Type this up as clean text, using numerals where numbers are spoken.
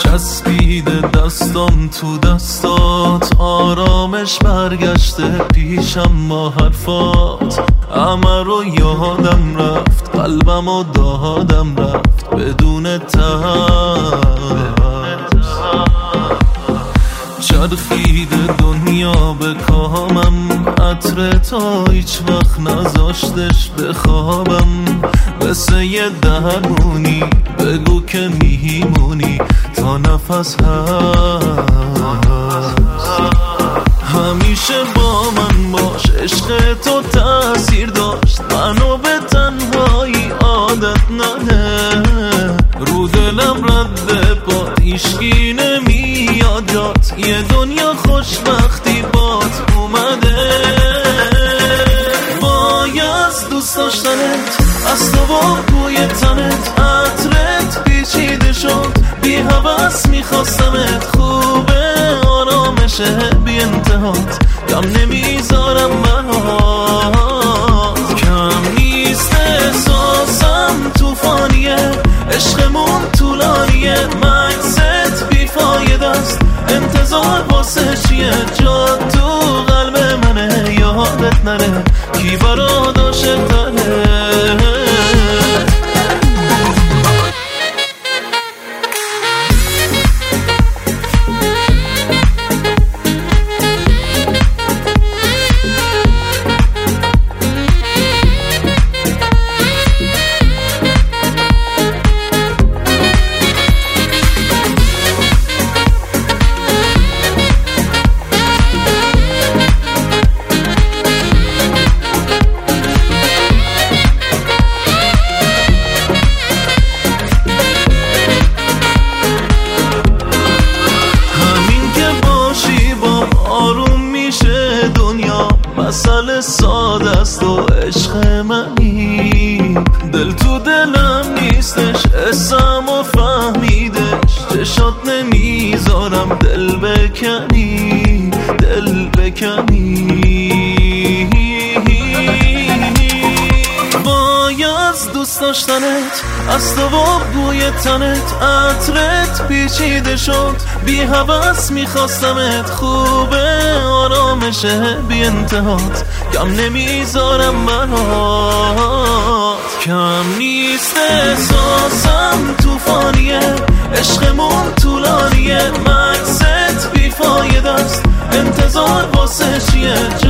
چسبیده دستم تو دستات، آرامش برگشته پیشم با حرفات. همه رو یادم رفت، قلبم و دادم رفت بدون ترس. چرخیده دنیا به کامم، عطر تا هیچ وقت نذاشتش بخوابم. مثل یه درمونی بگو که میمونی تا نفس هست. همیشه با من باش، عشق تو تأثیر داشت، منو به تنهایی عادت نده. رو دلم رد پات، هیچکی نمیاد جات، یه دنیا خوشبختی بات اومده. وای از دوست داشتنت، از تو و بوی تنت، عطرت پیچیده شد، بی حوث میخواستمت. خوبه آرامشه بی انتهات، کم نمیذارم برات. کم نیست احساسم توفانیه، عشقمون طولانیه، مکست بیفاید است، انتظار واسه چیه؟ جا تو قلب منه، یادت نره کی برا داشته تره. مسئله ساده است و عشق منی، دل تو دلم نیستش، اسم و فهمیدش، چشات نمیذارم دل بکنی، دل بکنی. وای از دوست داشتنت، از تو و بوی تنت، عطرت پیچیده شد، بی حوث میخواستمت. خوبه آرامشه بی انتهات، کم نمیذارم برات. کم نیست احساسم توفانیه، عشقمون طولانیه، مکست بیفاید است، انتظار واسه چیه؟